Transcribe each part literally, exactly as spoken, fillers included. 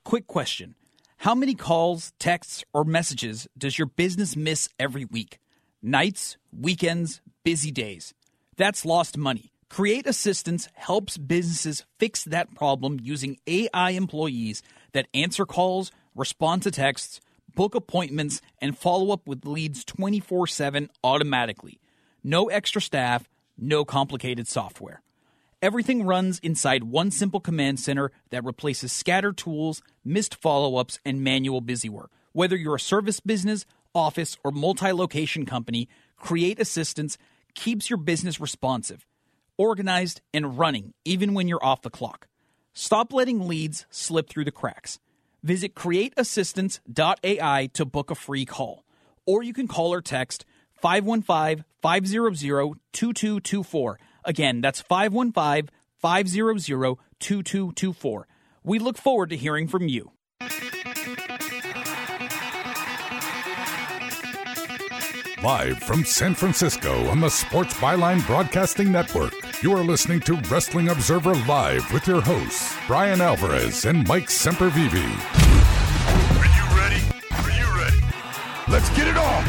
Quick question. How many calls, texts, or messages does your business miss every week? Nights, weekends, busy days. That's lost money. Create Assistance helps businesses fix that problem using A I employees that answer calls, respond to texts, book appointments, and follow up with leads twenty-four seven automatically. No extra staff, no complicated software. Everything runs inside one simple command center that replaces scattered tools, missed follow-ups, and manual busywork. Whether you're a service business, office, or multi-location company, Create Assistance keeps your business responsive, organized, and running even when you're off the clock. Stop letting leads slip through the cracks. Visit create assistance dot A I to book a free call. Or you can call or text five one five, five zero zero, two two two four. Again, that's five one five, five zero zero, two two two four. We look forward to hearing from you. Live from San Francisco on the Sports Byline Broadcasting Network, you are listening to Wrestling Observer Live with your hosts, Brian Alvarez and Mike Sempervive. Are you ready? Are you ready? Let's get it on!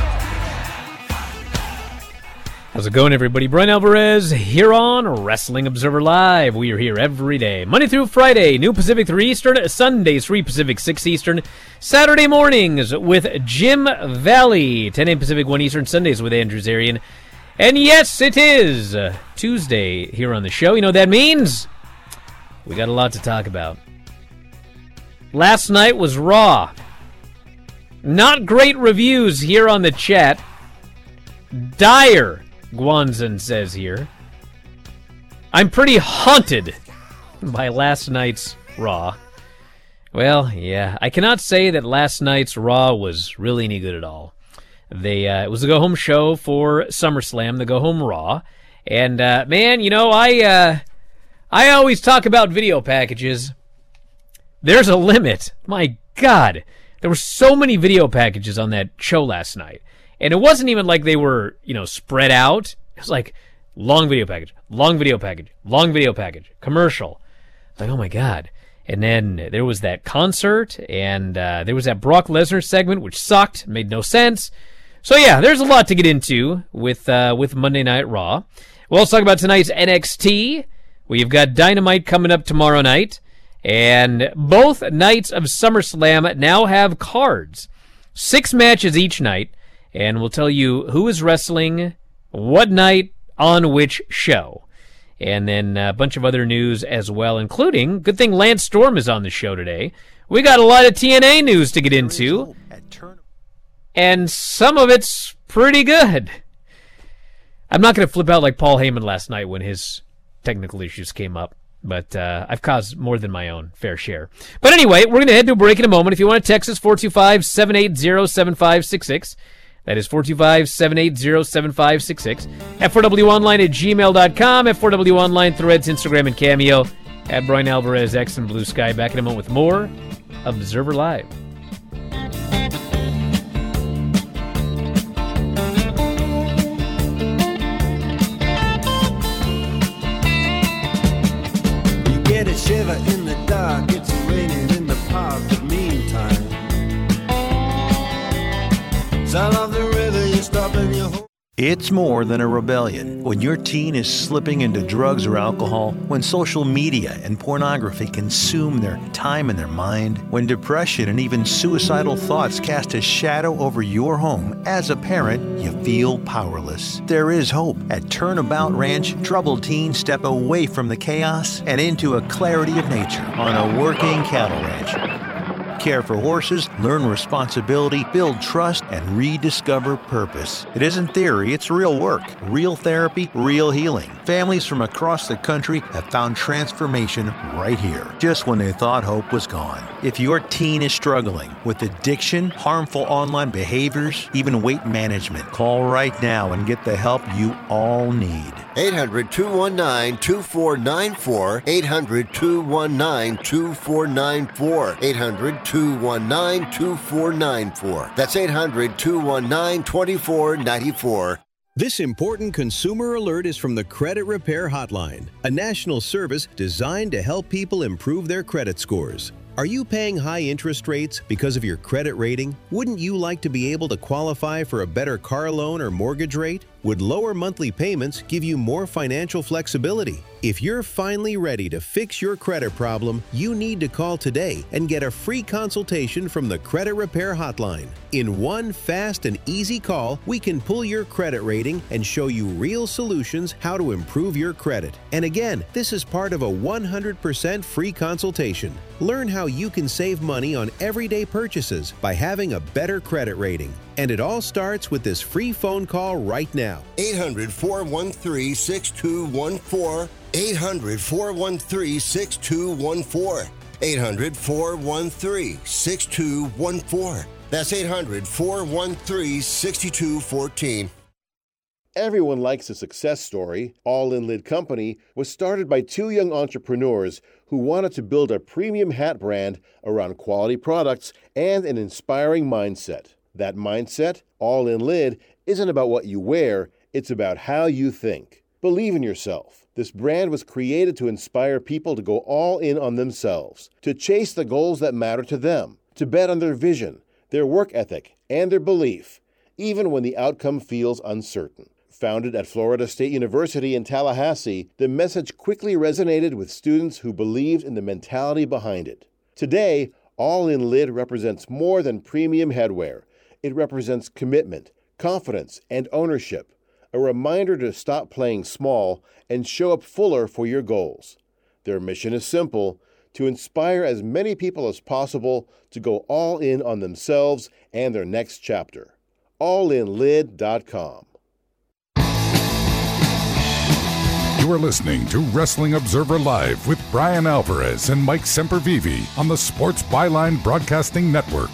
How's it going, everybody? Brian Alvarez here on Wrestling Observer Live. We are here every day, Monday through Friday, noon Pacific, three Eastern, Sundays, three Pacific, six Eastern, Saturday mornings with Jim Valley, ten a.m. Pacific, one Eastern, Sundays with Andrew Zarian. And yes, it is Tuesday here on the show. You know what that means? We got a lot to talk about. Last night was Raw. Not great reviews here on the chat. Dire, Guanzin says here. I'm pretty haunted by last night's Raw. Well, yeah, I cannot say that last night's Raw was really any good at all. They uh, it was a go-home show for SummerSlam, the go-home Raw. And, uh, man, you know, I, uh, I always talk about video packages. There's a limit. My God. There were so many video packages on that show last night. And it wasn't even like they were, you know, spread out. It was like long video package, long video package, long video package, commercial. Like, oh my God. And then there was that concert, and uh, there was that Brock Lesnar segment, which sucked, made no sense. So yeah, there's a lot to get into with uh, with Monday Night Raw. We'll also talk about tonight's N X T. We've got Dynamite coming up tomorrow night. And both nights of SummerSlam now have cards. Six matches each night. And we'll tell you who is wrestling, what night, on which show. And then a bunch of other news as well, including, good thing Lance Storm is on the show today. We got a lot of T N A news to get into. And some of it's pretty good. I'm not going to flip out like Paul Heyman last night when his technical issues came up. But uh, I've caused more than my own fair share. But anyway, we're going to head to a break in a moment. If you want to text us, four two five, seven eight zero, seven five six six. That is four two five, seven eight zero, seven five six six. F four W Online at gmail dot com. F four W Online, Threads, Instagram, and Cameo. At Brian Alvarez, X, and Blue Sky. Back in a moment with more Observer Live. You get a shiver in the dark. It's raining in the park. But meantime, sound of the river, you stop in your home. It's more than a rebellion. When your teen is slipping into drugs or alcohol, when social media and pornography consume their time and their mind, when depression and even suicidal thoughts cast a shadow over your home, as a parent, you feel powerless. There is hope. At Turnabout Ranch, troubled teens step away from the chaos and into a clarity of nature on a working cattle ranch. Care for horses, learn responsibility, build trust, and rediscover purpose. It isn't theory, it's real work. Real therapy, real healing. Families from across the country have found transformation right here, just when they thought hope was gone. If your teen is struggling with addiction, harmful online behaviors, even weight management, call right now and get the help you all need. eight hundred, two one nine, two four nine four. eight hundred, two one nine, two four nine four. eight hundred, two one nine, two four nine four. That's eight hundred, two one nine, two four nine four. This important consumer alert is from the Credit Repair Hotline, a national service designed to help people improve their credit scores. Are you paying high interest rates because of your credit rating? Wouldn't you like to be able to qualify for a better car loan or mortgage rate? Would lower monthly payments give you more financial flexibility? If you're finally ready to fix your credit problem, you need to call today and get a free consultation from the Credit Repair Hotline. In one fast and easy call, we can pull your credit rating and show you real solutions how to improve your credit. And again, this is part of a one hundred percent free consultation. Learn how you can save money on everyday purchases by having a better credit rating. And it all starts with this free phone call right now. eight hundred, four one three, six two one four. eight hundred, four one three, six two one four. eight hundred, four one three, six two one four. That's eight hundred, four one three, six two one four. Everyone likes a success story. All In Lid Company was started by two young entrepreneurs who wanted to build a premium hat brand around quality products and an inspiring mindset. That mindset, All In Lid, isn't about what you wear, it's about how you think. Believe in yourself. This brand was created to inspire people to go all in on themselves, to chase the goals that matter to them, to bet on their vision, their work ethic, and their belief, even when the outcome feels uncertain. Founded at Florida State University in Tallahassee, the message quickly resonated with students who believed in the mentality behind it. Today, All In Lid represents more than premium headwear. It represents commitment, confidence, and ownership, a reminder to stop playing small and show up fuller for your goals. Their mission is simple: to inspire as many people as possible to go all in on themselves and their next chapter. all in lid dot com. You are listening to Wrestling Observer Live with Brian Alvarez and Mike Sempervive on the Sports Byline Broadcasting Network.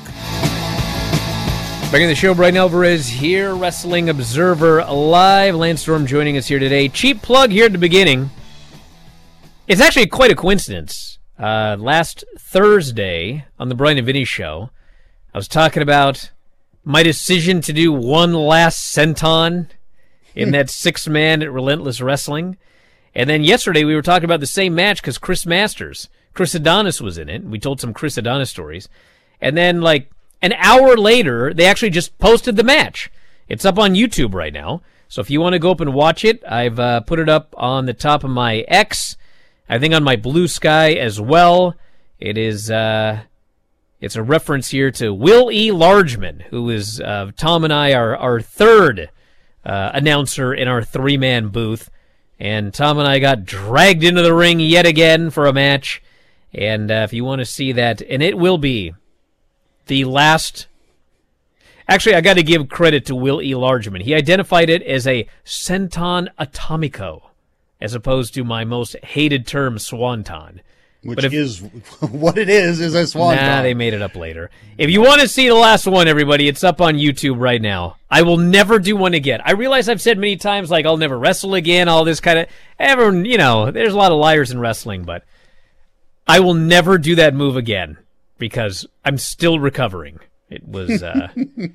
Back in the show, Brian Alvarez here, Wrestling Observer Live. Lance Storm joining us here today. Cheap plug here at the beginning. It's actually quite a coincidence. Uh, last Thursday on the Brian and Vinny show, I was talking about my decision to do one last senton in that six-man at Relentless Wrestling. And then yesterday we were talking about the same match because Chris Masters, Chris Adonis was in it. We told some Chris Adonis stories. And then, like, an hour later, they actually just posted the match. It's up on YouTube right now. So if you want to go up and watch it, I've uh, put it up on the top of my X. I think on my Blue Sky as well. It is, uh, it's a reference here to Will E. Largeman, who is, uh, Tom and I, our, our third uh, announcer in our three-man booth. And Tom and I got dragged into the ring yet again for a match. And uh, if you want to see that, and it will be the last... Actually, I got to give credit to Will E. Largeman. He identified it as a senton atomico, as opposed to my most hated term, swanton. Which if, is what it is, is a swanton. Nah, they made it up later. If you want to see the last one, everybody, it's up on YouTube right now. I will never do one again. I realize I've said many times, like, I'll never wrestle again, all this kind of... Everyone, you know, there's a lot of liars in wrestling, but I will never do that move again because I'm still recovering. It was, uh...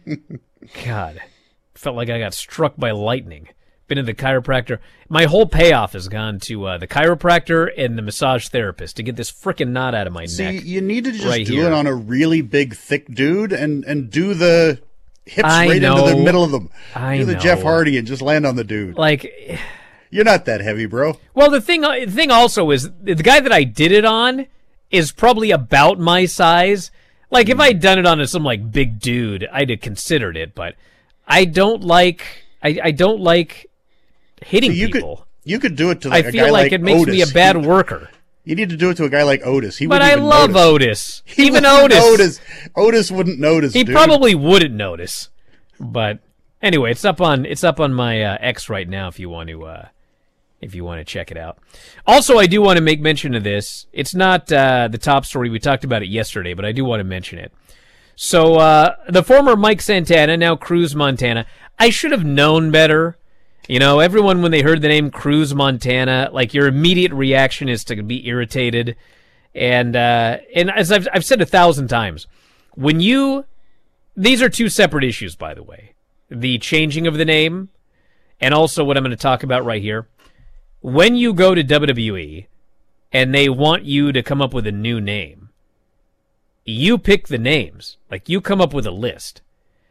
God. Felt like I got struck by lightning. Been to the chiropractor. My whole payoff has gone to uh, the chiropractor and the massage therapist to get this frickin' knot out of my See, neck. See, you need to just right do here. it on a really big, thick dude and, and do the hips I right know. into the middle of them. I do the know. Jeff Hardy and just land on the dude. Like, you're not that heavy, bro. Well, the thing, the thing also is the guy that I did it on is probably about my size. Like, if I'd done it on some like big dude, I'd have considered it. But I don't like. I, I don't like. Hitting so you people. Could, you could do it to like I a feel guy like like it makes Otis. me a bad worker. You need to do it to a guy like Otis. He but I even love notice. Otis. He even Otis. Otis. Otis wouldn't notice. He dude. probably wouldn't notice. But anyway, it's up on it's up on my uh, X right now. If you want to, uh, if you want to check it out. Also, I do want to make mention of this. It's not uh, the top story. We talked about it yesterday, but I do want to mention it. So uh, the former Mike Santana, now Cruz Montana. I should have known better. You know, everyone, when they heard the name Cruz Montana, like, your immediate reaction is to be irritated. And, uh, and as I've, I've said a thousand times, when you, these are two separate issues, by the way. The changing of the name, and also what I'm going to talk about right here. When you go to W W E, and they want you to come up with a new name, you pick the names. Like, you come up with a list.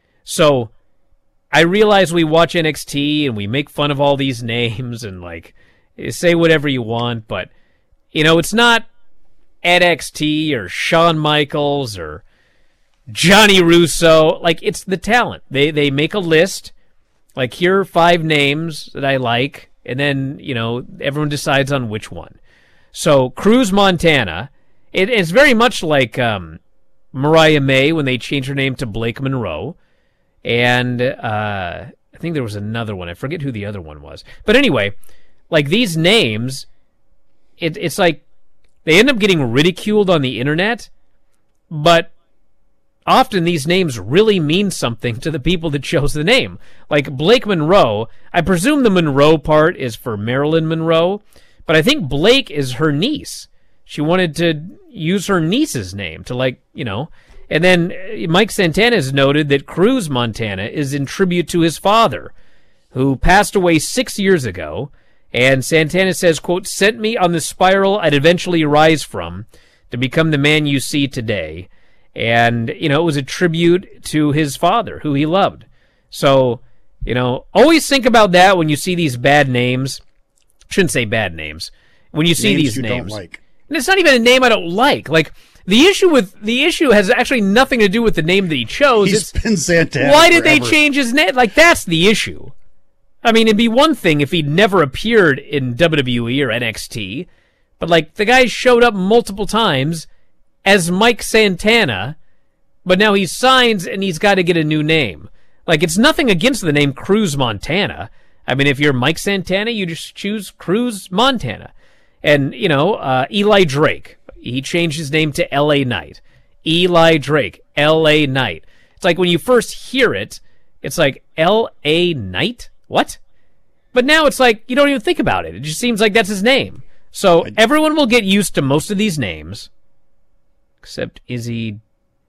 So I realize we watch N X T and we make fun of all these names and, like, say whatever you want, but, you know, it's not N X T or Shawn Michaels or Johnny Russo. Like, it's the talent. They they make a list. Like, here are five names that I like, and then, you know, everyone decides on which one. So, Cruz Montana, it, it's very much like um, Mariah May when they changed her name to Blake Monroe. And uh, I think there was another one. I forget who the other one was. But anyway, like, these names, it, it's like they end up getting ridiculed on the internet, but often these names really mean something to the people that chose the name. Like Blake Monroe, I presume the Monroe part is for Marilyn Monroe, but I think Blake is her niece. She wanted to use her niece's name to, like, you know. And then Mike Santana has noted that Cruz Montana is in tribute to his father, who passed away six years ago. And Santana says, quote, "Sent me on the spiral I'd eventually rise from to become the man you see today." And, you know, it was a tribute to his father, who he loved. So, you know, always think about that when you see these bad names. Shouldn't say bad names. When you see Names these you names. don't like. And it's not even a name I don't like. Like, the issue with the issue has actually nothing to do with the name that he chose. He's It's been Santana why did they forever. change his name? Like, that's the issue. I mean, it'd be one thing if he'd never appeared in W W E or N X T, but, like, the guy showed up multiple times as Mike Santana, but now he signs and he's got to get a new name. Like, it's nothing against the name Cruz Montana. I mean, if you're Mike Santana, you just choose Cruz Montana. And, you know, uh, Eli Drake, he changed his name to L A Knight. Eli Drake, L A Knight. It's like when you first hear it, it's like, L A Knight? What? But now it's like, you don't even think about it. It just seems like that's his name. So everyone will get used to most of these names, except Izzy,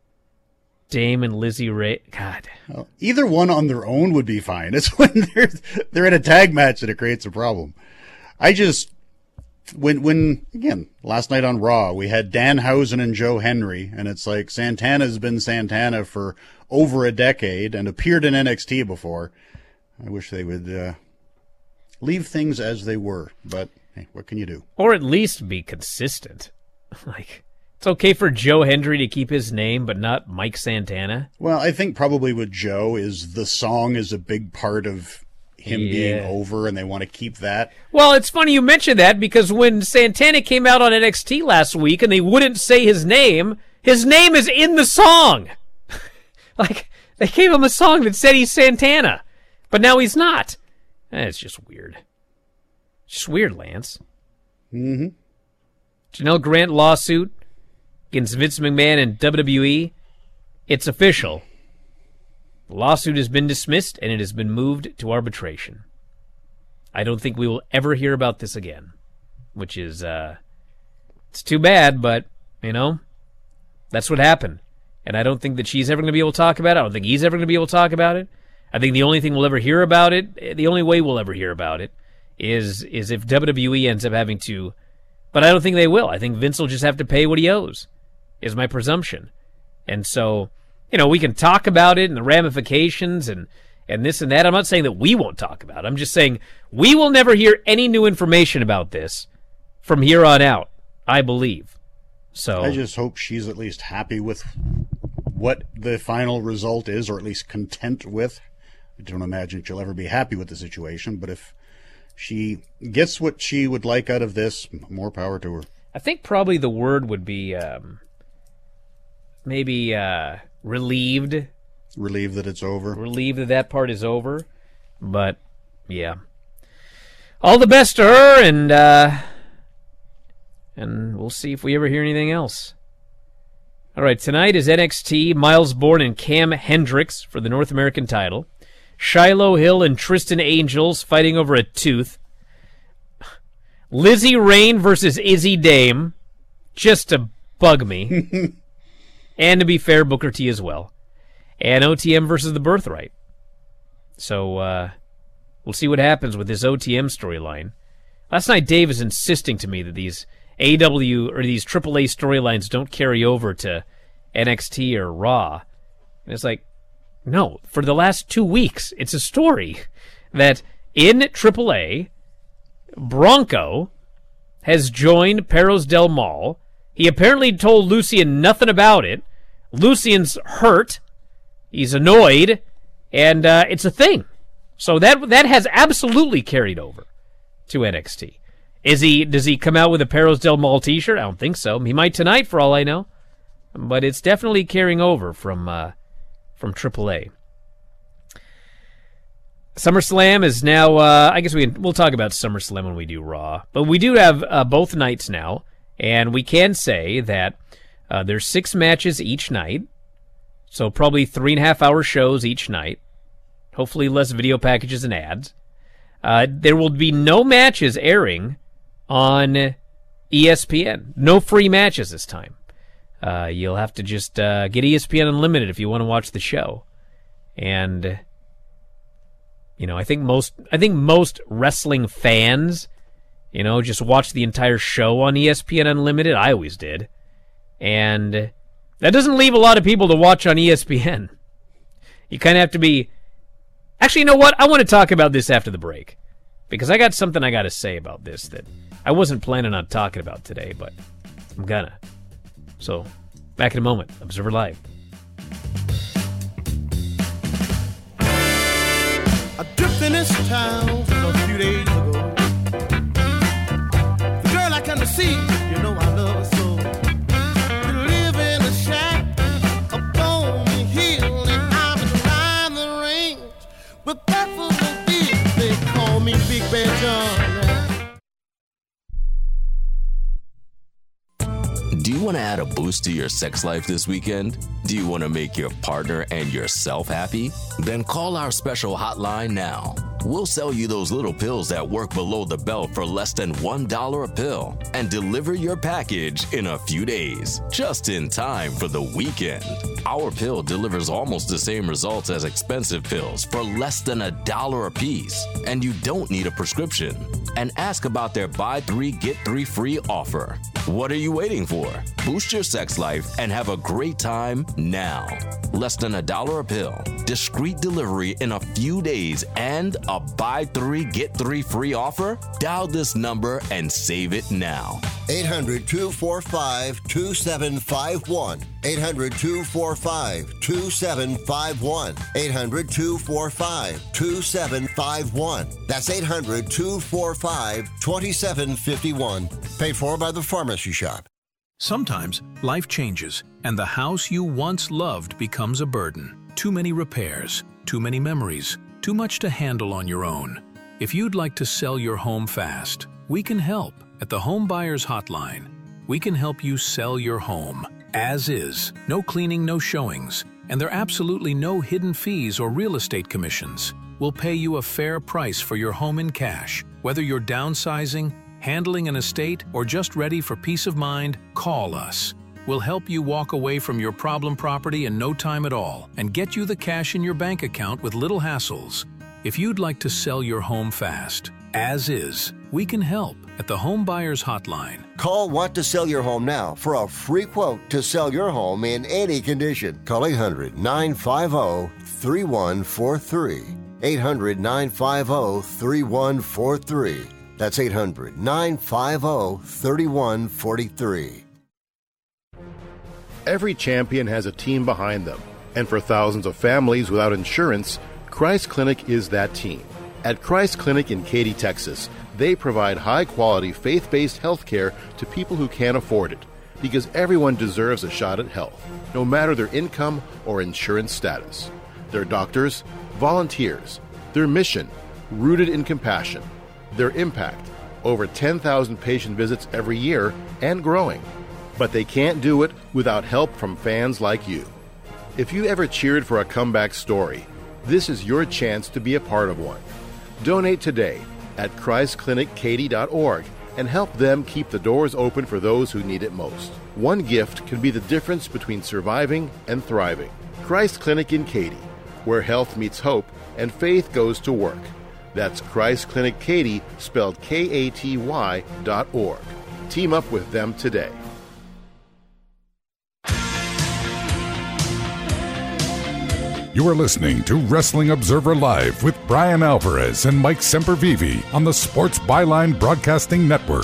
Dame, and Lizzie Ray. God. Well, either one on their own would be fine. It's when they're, they're in a tag match that it creates a problem. I just... When, when again, last night on Raw, we had Danhausen and Joe Henry, and it's like Santana's been Santana for over a decade and appeared in N X T before. I wish they would uh, leave things as they were, but hey, what can you do? Or at least be consistent. Like, it's okay for Joe Hendry to keep his name, but not Mike Santana. Well, I think probably with Joe is the song is a big part of him Yeah. being over, and they want to keep that. Well, it's funny you mention that, because when Santana came out on N X T last week and they wouldn't say his name, his name is in the song. Like, they gave him a song that said he's Santana, but now he's not. Eh, it's just weird. Just weird, Lance. Mm-hmm. Janelle Grant lawsuit against Vince McMahon and W W E. It's official. The lawsuit has been dismissed, and it has been moved to arbitration. I don't think we will ever hear about this again, which is, uh, it's too bad, but, you know, that's what happened. And I don't think that she's ever going to be able to talk about it. I don't think he's ever going to be able to talk about it. I think the only thing we'll ever hear about it, the only way we'll ever hear about it, is is if W W E ends up having to, but I don't think they will. I think Vince will just have to pay what he owes, is my presumption. And so, you know, we can talk about it and the ramifications and, and this and that. I'm not saying that we won't talk about it. I'm just saying we will never hear any new information about this from here on out, I believe. So I just hope she's at least happy with what the final result is, or at least content with. I don't imagine she'll ever be happy with the situation, but if she gets what she would like out of this, more power to her. I think probably the word would be um, maybe uh, relieved. Relieved that it's over. Relieved that that part is over. But, yeah. All the best to her, and uh, and we'll see if we ever hear anything else. All right, tonight is N X T, Miles Bourne and Cam Hendricks for the North American title. Shiloh Hill and Tristan Angels fighting over a tooth. Lizzie Rain versus Izzy Dame, just to bug me. And to be fair, Booker T as well. And O T M versus the Birthright. So, uh, we'll see what happens with this O T M storyline. Last night, Dave was insisting to me that these A W or these triple A storylines don't carry over to N X T or Raw. And it's like, no, for the last two weeks, it's a story that in triple A, Bronco has joined Perros del Mal. He apparently told Lucien nothing about it. Lucien's hurt. He's annoyed. And uh, it's a thing. So that that has absolutely carried over to N X T. Is he? Does he come out with a Perros del Mal t-shirt? I don't think so. He might tonight, for all I know. But it's definitely carrying over from uh, from triple A. SummerSlam is now, uh, I guess we can, we'll talk about SummerSlam when we do Raw. But we do have uh, both nights now. And we can say that uh, there's six matches each night. So probably three and a half hour shows each night. Hopefully less video packages and ads. Uh, there will be no matches airing on E S P N. No free matches this time. Uh, you'll have to just uh, get E S P N Unlimited if you want to watch the show. And, you know, I think most I think most wrestling fans, you know, just watch the entire show on E S P N Unlimited. I always did. And that doesn't leave a lot of people to watch on E S P N. You kind of have to be... Actually, you know what? I want to talk about this after the break. Because I got something I got to say about this that I wasn't planning on talking about today, but I'm gonna. So, back in a moment. Observer Live. I dripped in this town a few days ago. The girl I come to see, you know I love her so. We live in a shack up on the hill, and I'm behind the range. But that's what they did. They call me Big Bad John. Do you want to add a boost to your sex life this weekend? Do you want to make your partner and yourself happy? Then call our special hotline now. We'll sell you those little pills that work below the belt for less than one dollar a pill and deliver your package in a few days, just in time for the weekend. Our pill delivers almost the same results as expensive pills for less than a dollar a piece, and you don't need a prescription. And ask about their buy three, get three free offer. What are you waiting for? Boost your sex life and have a great time now. Less than a dollar a pill, discreet delivery in a few days, and a buy three, get three free offer? Dial this number and save it now. eight hundred, two four five, two seven five one. eight hundred, two four five, two seven five one. eight hundred, two four five, two seven five one. That's eight hundred, two four five, two seven five one. Paid for by the Pharmacy Shop. Sometimes life changes, and the house you once loved becomes a burden. Too many repairs, too many memories, too much to handle on your own. If you'd like to sell your home fast, we can help at the Home Buyers Hotline. We can help you sell your home as is, no cleaning, no showings, and there are absolutely no hidden fees or real estate commissions. We'll pay you a fair price for your home in cash. Whether you're downsizing, handling an estate, or just ready for peace of mind, call us. We'll help you walk away from your problem property in no time at all and get you the cash in your bank account with little hassles. If you'd like to sell your home fast, as is, we can help at the Home Buyers Hotline. Call Want to Sell Your Home now for a free quote to sell your home in any condition. Call eight hundred, nine five zero, three one four three. eight hundred, nine five zero, three one four three. That's eight hundred, nine five zero, three one four three. Every champion has a team behind them, and for thousands of families without insurance, Christ Clinic is that team. At Christ Clinic in Katy, Texas, they provide high-quality, faith-based health care to people who can't afford it, because everyone deserves a shot at health, no matter their income or insurance status. Their doctors, volunteers, their mission, rooted in compassion, their impact, over ten thousand patient visits every year and growing. But they can't do it without help from fans like you. If you ever cheered for a comeback story, this is your chance to be a part of one. Donate today at christ clinic katy dot org and help them keep the doors open for those who need it most. One gift can be the difference between surviving and thriving. Christ Clinic in Katy, where health meets hope and faith goes to work. That's Christ Clinic Katy, spelled K A T Y dot org. Team up with them today. You are listening to Wrestling Observer Live with Brian Alvarez and Mike Sempervive on the Sports Byline Broadcasting Network.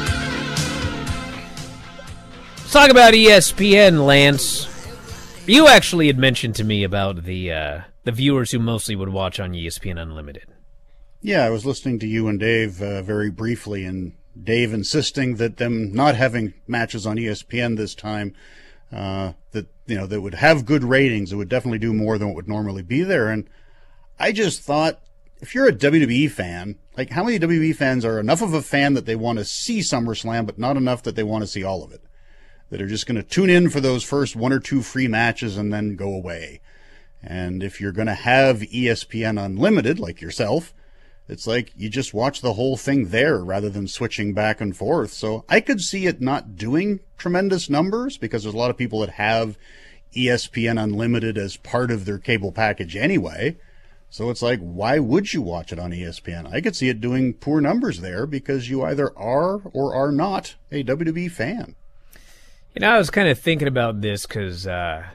Let's talk about E S P N, Lance. You actually had mentioned to me about the uh, the viewers who mostly would watch on E S P N Unlimited. Yeah, I was listening to you and Dave uh, very briefly, and Dave insisting that them not having matches on E S P N this time, uh, that you know that would have good ratings. It would definitely do more than what would normally be there. And I just thought, if you're a W W E fan, like how many W W E fans are enough of a fan that they want to see SummerSlam, but not enough that they want to see all of it? That are just going to tune in for those first one or two free matches and then go away. And if you're going to have E S P N Unlimited, like yourself, it's like you just watch the whole thing there rather than switching back and forth. So I could see it not doing tremendous numbers because there's a lot of people that have E S P N Unlimited as part of their cable package anyway. So it's like, why would you watch it on E S P N? I could see it doing poor numbers there because you either are or are not a W W E fan. You know, I was kind of thinking about this because uh,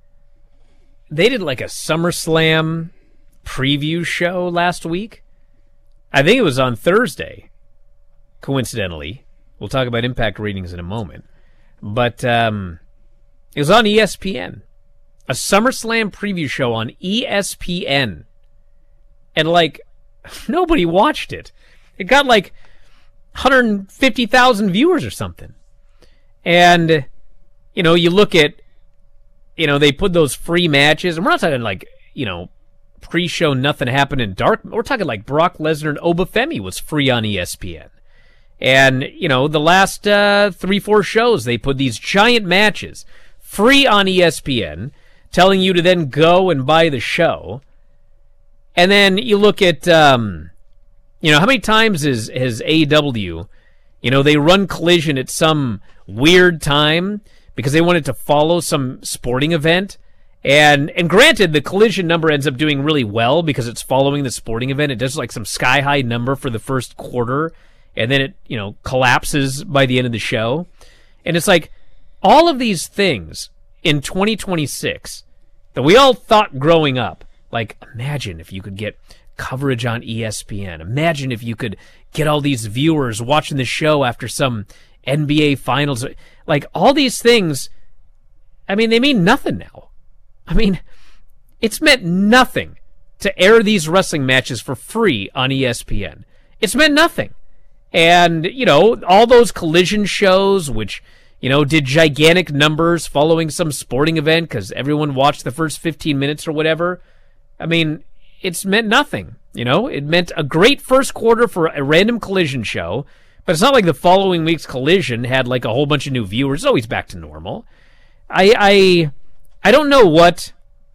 they did like a SummerSlam preview show last week. I think it was on Thursday, coincidentally. We'll talk about Impact ratings in a moment. But um, it was on E S P N. A SummerSlam preview show on E S P N. And, like, nobody watched it. It got, like, one hundred fifty thousand viewers or something. And, you know, you look at, you know, they put those free matches, and we're not talking, like, you know, pre-show nothing happened in dark. We're talking like Brock Lesnar and Obafemi was free on E S P N. And, you know, the last uh, three, four shows, they put these giant matches free on E S P N, telling you to then go and buy the show. And then you look at, um, you know, how many times is has A E W, you know, they run Collision at some weird time because they wanted to follow some sporting event. And and granted, the Collision number ends up doing really well because it's following the sporting event. It does like some sky-high number for the first quarter, and then it, you know, collapses by the end of the show. And it's like, all of these things in twenty twenty-six that we all thought growing up, like, imagine if you could get coverage on E S P N. Imagine if you could get all these viewers watching the show after some N B A Finals. Like, all these things, I mean, they mean nothing now. I mean, it's meant nothing to air these wrestling matches for free on E S P N. It's meant nothing. And, you know, all those Collision shows, which, you know, did gigantic numbers following some sporting event because everyone watched the first fifteen minutes or whatever. I mean, it's meant nothing. You know, it meant a great first quarter for a random Collision show, but it's not like the following week's Collision had like a whole bunch of new viewers. It's always back to normal. I, I, I don't know what...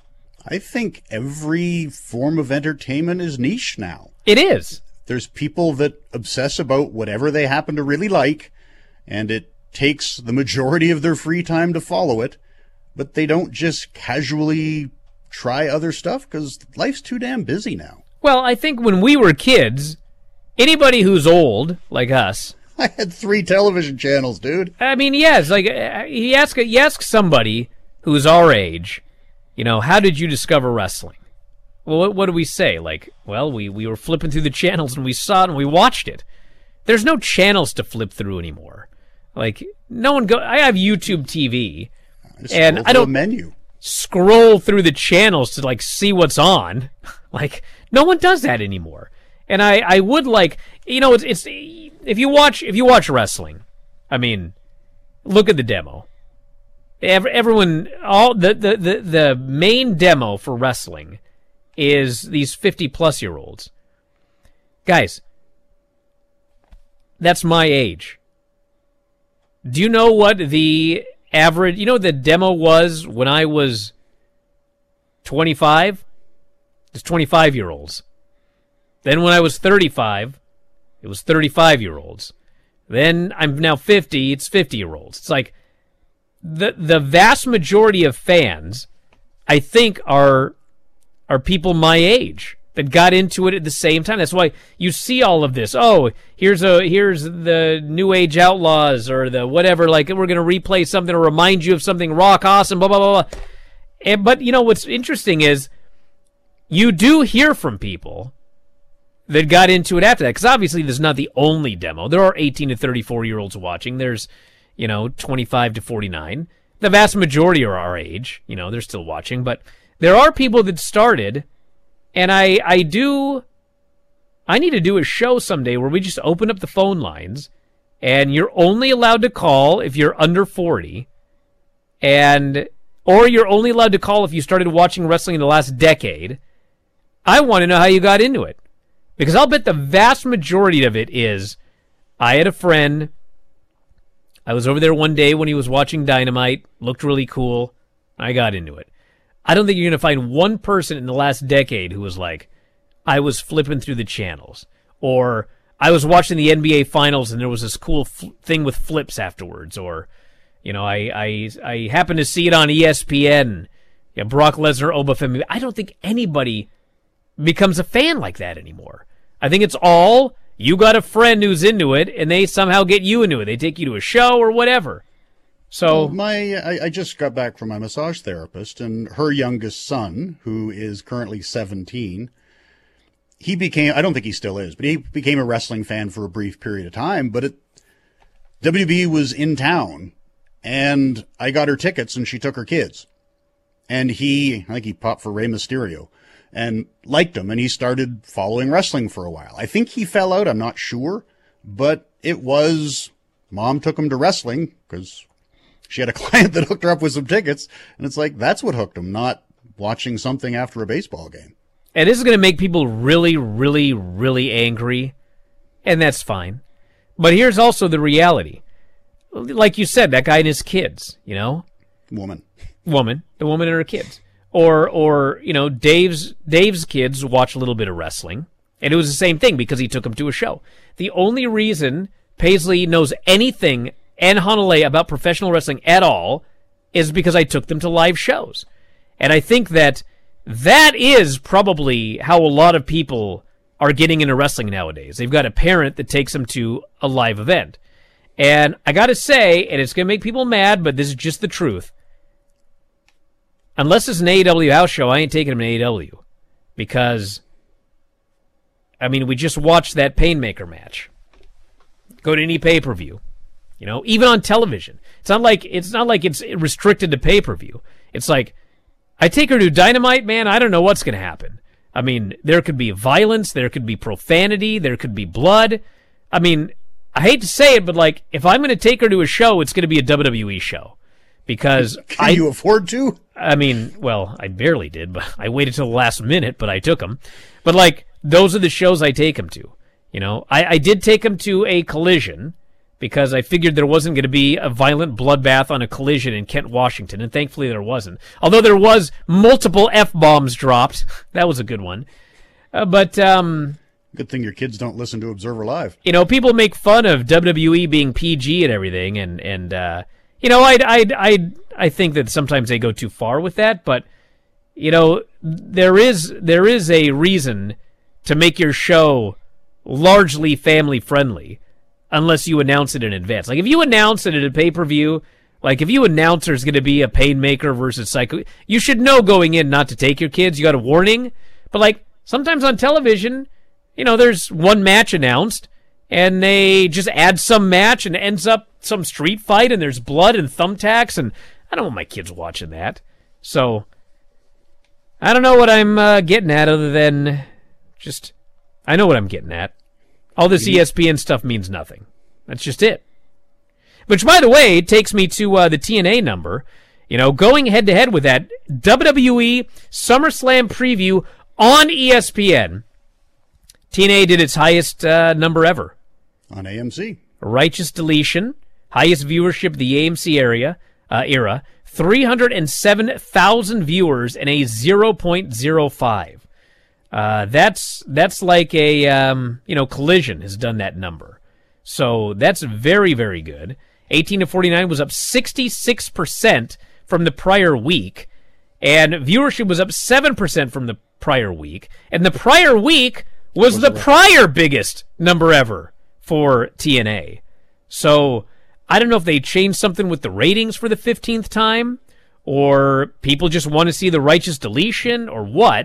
I think every form of entertainment is niche now. It is. There's people that obsess about whatever they happen to really like, and it takes the majority of their free time to follow it, but they don't just casually try other stuff because life's too damn busy now. Well, I think when we were kids, anybody who's old, like us... I had three television channels, dude. I mean, yes, like, you ask, you ask somebody who's our age, you know, how did you discover wrestling? Well, what, what do we say? Like, well, we, we were flipping through the channels and we saw it and we watched it. There's no channels to flip through anymore. Like, no one go. I have YouTube T V, I and I don't menu. scroll through the channels to like see what's on. Like, no one does that anymore. And I, I would like, you know, it's it's if you watch if you watch wrestling, I mean, look at the demo. Everyone, all the, the, the, the main demo for wrestling is these fifty-plus-year-olds. Guys, that's my age. Do you know what the average, you know what the demo was when I was twenty-five? It's twenty-five-year-olds. Then when I was thirty-five, it was thirty-five-year-olds. Then I'm now fifty, it's fifty-year-olds. It's like, The the vast majority of fans, I think, are are people my age that got into it at the same time. That's why you see all of this. Oh, here's a here's the New Age Outlaws or the whatever. Like, we're going to replay something to remind you of something rock awesome. Blah blah blah blah. And, but you know what's interesting is you do hear from people that got into it after that, because obviously this is not the only demo. There are eighteen to thirty-four year olds watching. There's, you know, twenty-five to forty-nine. The vast majority are our age. You know, they're still watching, but there are people that started, and I I do I need to do a show someday where we just open up the phone lines, and you're only allowed to call if you're under forty, and or you're only allowed to call if you started watching wrestling in the last decade. I want to know how you got into it. Because I'll bet the vast majority of it is, I had a friend, I was over there one day when he was watching Dynamite, looked really cool, I got into it. I don't think you're going to find one person in the last decade who was like, I was flipping through the channels, or I was watching the N B A Finals and there was this cool fl- thing with flips afterwards, or, you know, I I, I happened to see it on E S P N, yeah, Brock Lesnar, Oba Femi. I don't think anybody becomes a fan like that anymore. I think it's all, you got a friend who's into it, and they somehow get you into it. They take you to a show or whatever. So well, my I, I just got back from my massage therapist, and her youngest son, who is currently seventeen, he became, I don't think he still is, but he became a wrestling fan for a brief period of time, but it, W W E was in town, and I got her tickets, and she took her kids. And he, I think he popped for Rey Mysterio, and liked him, and he started following wrestling for a while. I think he fell out, I'm not sure, but it was, Mom took him to wrestling, because she had a client that hooked her up with some tickets, and it's like, that's what hooked him, not watching something after a baseball game. And this is going to make people really, really, really angry, and that's fine. But here's also the reality. Like you said, that guy and his kids, you know? Woman. Woman. The woman and her kids. Or, or you know, Dave's Dave's kids watch a little bit of wrestling, and it was the same thing because he took them to a show. The only reason Paisley knows anything and Hanalei about professional wrestling at all is because I took them to live shows. And I think that that is probably how a lot of people are getting into wrestling nowadays. They've got a parent that takes them to a live event. And I got to say, and it's going to make people mad, but this is just the truth. Unless it's an A E W house show, I ain't taking him to A E W. Because, I mean, we just watched that Painmaker match. Go to any pay-per-view. You know, even on television. It's not like it's not like it's restricted to pay-per-view. It's like, I take her to Dynamite, man, I don't know what's going to happen. I mean, there could be violence, there could be profanity, there could be blood. I mean, I hate to say it, but like, if I'm going to take her to a show, it's going to be a W W E show. Because Can I, you afford to? I mean, well, I barely did, but I waited till the last minute, but I took them. But, like, those are the shows I take them to. You know, I, I did take them to a Collision because I figured there wasn't going to be a violent bloodbath on a Collision in Kent, Washington, and thankfully there wasn't. Although there was multiple F-bombs dropped. That was a good one. Uh, but, um... Good thing your kids don't listen to Observer Live. You know, people make fun of W W E being P G and everything, and, and uh... You know, I I I I think that sometimes they go too far with that, but you know, there is there is a reason to make your show largely family friendly, unless you announce it in advance. Like if you announce it at a pay per view, like if you announce there's going to be a Painmaker versus Psycho, you should know going in not to take your kids. You got a warning, but like sometimes on television, you know, there's one match announced. And they just add some match and it ends up some street fight and there's blood and thumbtacks and I don't want my kids watching that. So, I don't know what I'm uh, getting at other than just, I know what I'm getting at. All this E S P N stuff means nothing. That's just it. Which, by the way, takes me to uh, the T N A number. You know, going head-to-head with that, W W E SummerSlam preview on E S P N. T N A did its highest uh, number ever. On A M C. Righteous Deletion, highest viewership of the A M C area, uh, era, three hundred seven thousand viewers and a zero point zero five. Uh, that's that's like a, um, you know, Collision has done that number. So that's very, very good. eighteen to forty-nine was up sixty-six percent from the prior week, and viewership was up seven percent from the prior week, and the prior week was, was the right. prior biggest number ever for T N A. So I don't know if they changed something with the ratings for the fifteenth time, or people just want to see the Righteous Deletion, or what.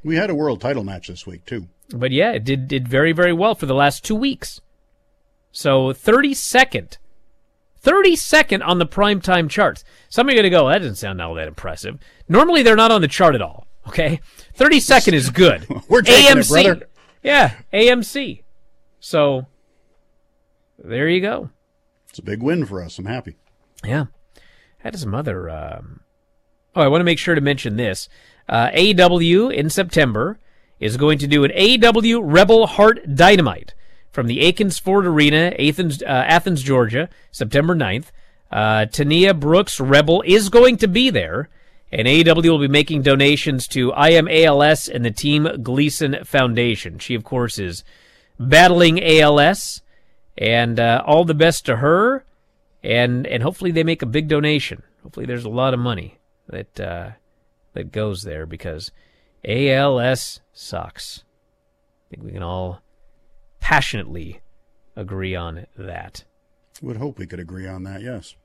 We had a world title match this week, too. But yeah, it did, did very, very well for the last two weeks. So thirty-second. thirty-second on the primetime charts. Some are going to go, that doesn't sound all that impressive. Normally, they're not on the chart at all, okay? thirty-second is good. We're taking A M C. it, brother. Yeah, A M C. So, there you go. It's a big win for us. I'm happy. Yeah. Had some other... Um... Oh, I want to make sure to mention this. Uh, A E W in September is going to do an A E W Rebel Heart Dynamite from the Aikens Ford Arena, Athens, uh, Athens, Georgia, September ninth. Uh, Tania Brooks, Rebel, is going to be there, and A E W will be making donations to I M A L S and the Team Gleason Foundation. She, of course, is battling A L S, and uh, all the best to her, and and hopefully they make a big donation. Hopefully there's a lot of money that uh, that goes there, because A L S sucks. I think we can all passionately agree on that. Would hope we could agree on that, yes.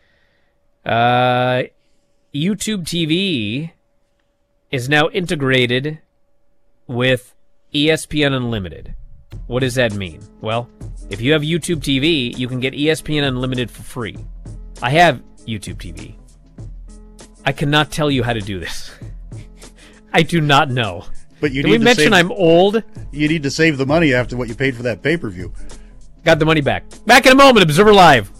Uh, YouTube T V is now integrated with E S P N Unlimited. What does that mean? Well, if you have YouTube T V, you can get E S P N Unlimited for free. I have YouTube T V. I cannot tell you how to do this. I do not know. But you Did need we to mention save, I'm old? You need to save the money after what you paid for that pay-per-view. Got the money back. Back in a moment, Observer Live.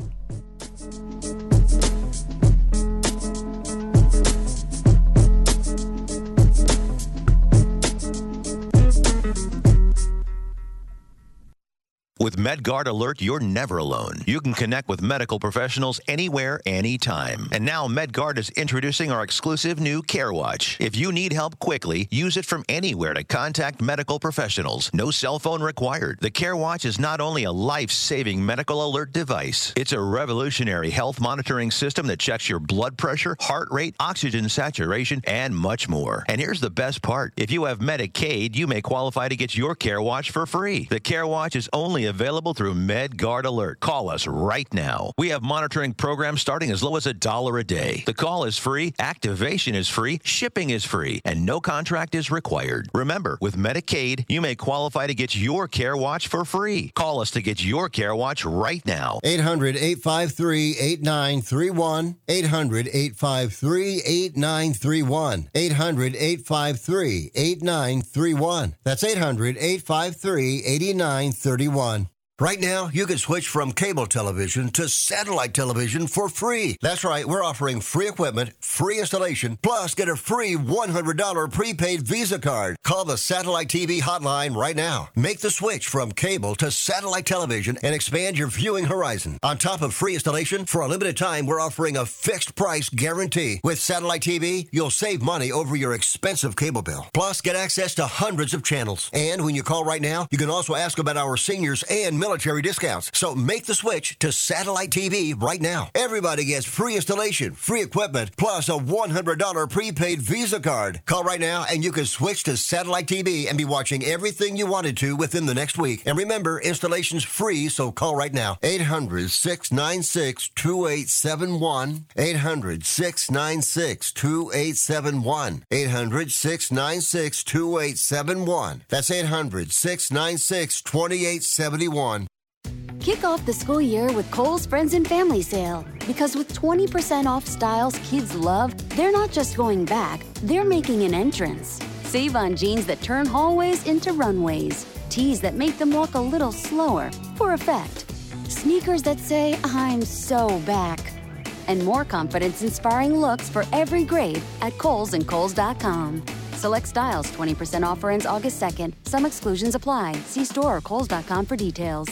With MedGuard Alert, you're never alone. You can connect with medical professionals anywhere, anytime. And now MedGuard is introducing our exclusive new CareWatch. If you need help quickly, use it from anywhere to contact medical professionals. No cell phone required. The CareWatch is not only a life-saving medical alert device, it's a revolutionary health monitoring system that checks your blood pressure, heart rate, oxygen saturation, and much more. And here's the best part. If you have Medicaid, you may qualify to get your CareWatch for free. The CareWatch is only available through MedGuard Alert. Call us right now. We have monitoring programs starting as low as a dollar a day. The call is free, activation is free, shipping is free, and no contract is required. Remember, with Medicaid, you may qualify to get your CareWatch for free. Call us to get your CareWatch right now. eight hundred, eight five three, eight nine three one. eight hundred, eight five three, eight nine three one. eight hundred, eight five three, eight nine three one. That's eight hundred, eight five three, eight nine three one. Right now, you can switch from cable television to satellite television for free. That's right, we're offering free equipment, free installation, plus get a free one hundred dollars prepaid Visa card. Call the Satellite T V hotline right now. Make the switch from cable to satellite television and expand your viewing horizon. On top of free installation, for a limited time, we're offering a fixed price guarantee. With Satellite T V, you'll save money over your expensive cable bill. Plus, get access to hundreds of channels. And when you call right now, you can also ask about our seniors and military discounts. So make the switch to Satellite T V right now. Everybody gets free installation, free equipment, plus a one hundred dollars prepaid Visa card. Call right now and you can switch to Satellite T V and be watching everything you wanted to within the next week. And remember, installation's free, so call right now. eight hundred, six nine six, two eight seven one. eight hundred, six nine six, two eight seven one. eight hundred, six nine six, two eight seven one. That's eight hundred, six nine six, two eight seven one. Kick off the school year with Kohl's Friends and Family Sale. Because with twenty percent off styles kids love, they're not just going back, they're making an entrance. Save on jeans that turn hallways into runways. Tees that make them walk a little slower, for effect. Sneakers that say, I'm so back. And more confidence-inspiring looks for every grade at Kohl's and Kohl's dot com. Select styles, twenty percent offer ends August second. Some exclusions apply. See store or Kohl's dot com for details.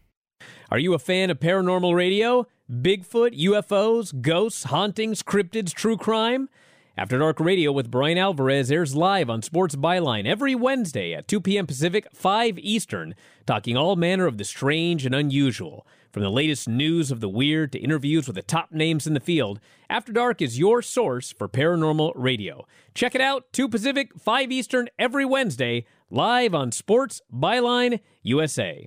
Are you a fan of paranormal radio? Bigfoot, U F Os, ghosts, hauntings, cryptids, true crime? After Dark Radio with Brian Alvarez airs live on Sports Byline every Wednesday at two p.m. Pacific, five Eastern, talking all manner of the strange and unusual. From the latest news of the weird to interviews with the top names in the field, After Dark is your source for paranormal radio. Check it out, two Pacific, five Eastern, every Wednesday, live on Sports Byline U S A.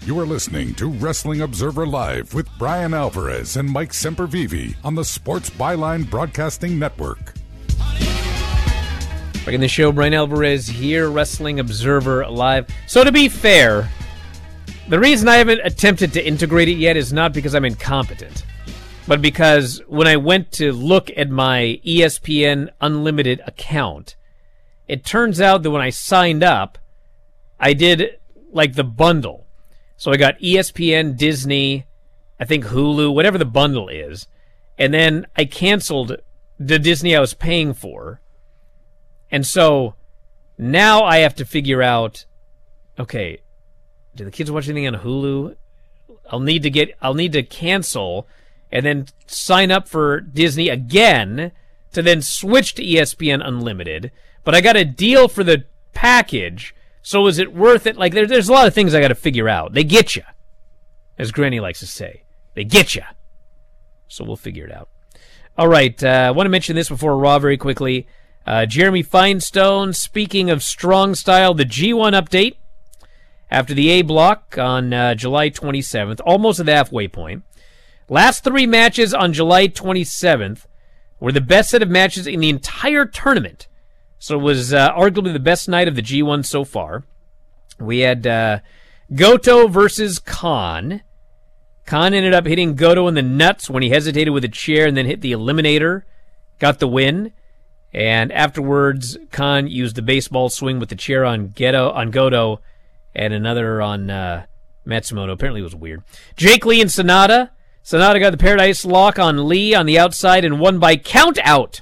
You are listening to Wrestling Observer Live with Brian Alvarez and Mike Sempervive on the Sports Byline Broadcasting Network. Back in the show, Brian Alvarez here, Wrestling Observer Live. So to be fair, the reason I haven't attempted to integrate it yet is not because I'm incompetent, but because when I went to look at my E S P N Unlimited account, it turns out that when I signed up, I did like the bundle. So I got E S P N, Disney, I think Hulu, whatever the bundle is, and then I canceled the Disney I was paying for. And so now I have to figure out, okay, do the kids watch anything on Hulu? I'll need to get, I'll need to cancel and then sign up for Disney again to then switch to E S P N Unlimited. But I got a deal for the package, so is it worth it? Like, there, there's a lot of things I got to figure out. They get you, as Granny likes to say. They get you. So we'll figure it out. All right, uh, I want to mention this before Raw very quickly. Uh, Jeremy Finestone, speaking of strong style, the G one update after the A block on uh, July twenty-seventh, almost at the halfway point. Last three matches on July twenty-seventh were the best set of matches in the entire tournament. So it was uh, arguably the best night of the G one so far. We had uh, Goto versus Khan. Khan ended up hitting Goto in the nuts when he hesitated with a chair and then hit the Eliminator. Got the win. And afterwards, Khan used the baseball swing with the chair on Geto, on Goto and another on uh, Matsumoto. Apparently it was weird. Jake Lee and Sonata. Sonata got the Paradise Lock on Lee on the outside and won by count out.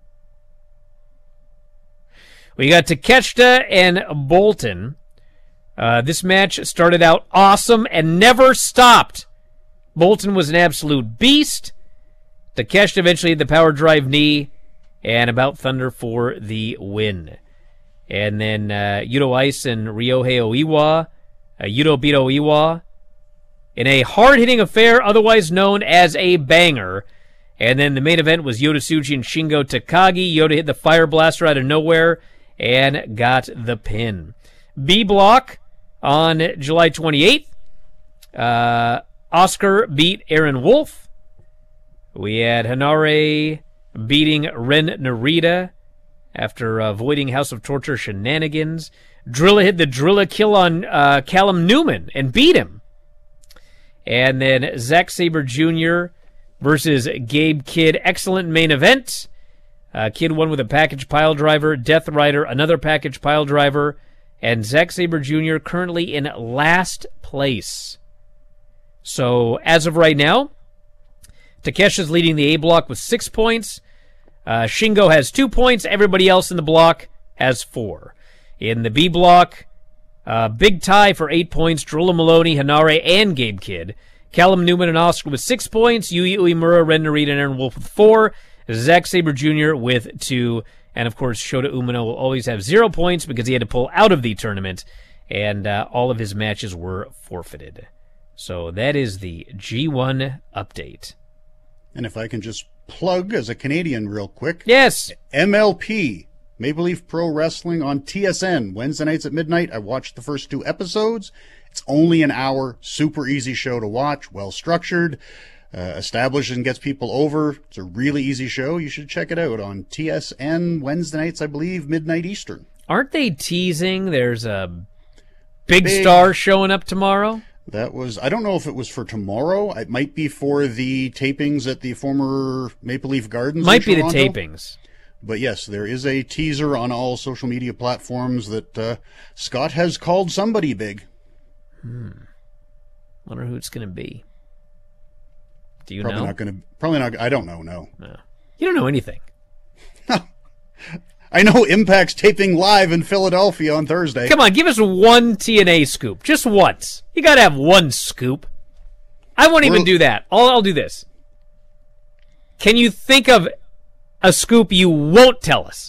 We got Takeshita and Bolton. Uh, this match started out awesome and never stopped. Bolton was an absolute beast. Takeshita eventually had the power drive knee and About Thunder for the win. And then uh, Yuto Ice and Ryohei Oiwa. Uh, Yuto beat Oiwa in a hard-hitting affair otherwise known as a banger. And then the main event was Yota Tsuji and Shingo Takagi. Yota hit the Fire Blaster out of nowhere and got the pin. B block on July twenty-eighth. Uh, Oscar beat Aaron Wolf. We had Hanare beating Ren Narita after uh, avoiding House of Torture shenanigans. Drilla hit the Drilla kill on uh, Callum Newman and beat him. And then Zack Sabre Junior versus Gabe Kidd. Excellent main event. Uh, Kidd won with a package pile driver. Death Rider, another package pile driver. And Zack Sabre Junior currently in last place. So, as of right now, Takesha's leading the A block with six points. Uh, Shingo has two points. Everybody else in the block has four. In the B block, uh, big tie for eight points. Drilla Maloney, Hanare, and Gabe Kidd. Callum Newman and Oscar with six points. Yuya Uemura, Ren Narita, and Aaron Wolf with four. Zack Sabre Junior with two. And, of course, Shota Umino will always have zero points because he had to pull out of the tournament. And uh, all of his matches were forfeited. So that is the G one update. And if I can just plug as a Canadian real quick. Yes. M L P, Maple Leaf Pro Wrestling on T S N. Wednesday nights at midnight. I watched the first two episodes. It's only an hour. Super easy show to watch. Well structured. Uh, establishes and gets people over. It's a really easy show. You should check it out on T S N Wednesday nights, I believe, midnight Eastern. Aren't they teasing there's a big, big star showing up tomorrow? That was, I don't know if it was for tomorrow. It might be for the tapings at the former Maple Leaf Gardens. Might be the tapings. But yes, there is a teaser on all social media platforms that uh, Scott has called somebody big. Hmm. Wonder who it's going to be. Do you probably know? Not gonna, probably not. I don't know. No. no. You don't know anything. I know Impact's taping live in Philadelphia on Thursday. Come on, give us one T N A scoop. Just once. You got to have one scoop. I won't even We're, do that. I'll, I'll do this. Can you think of a scoop you won't tell us?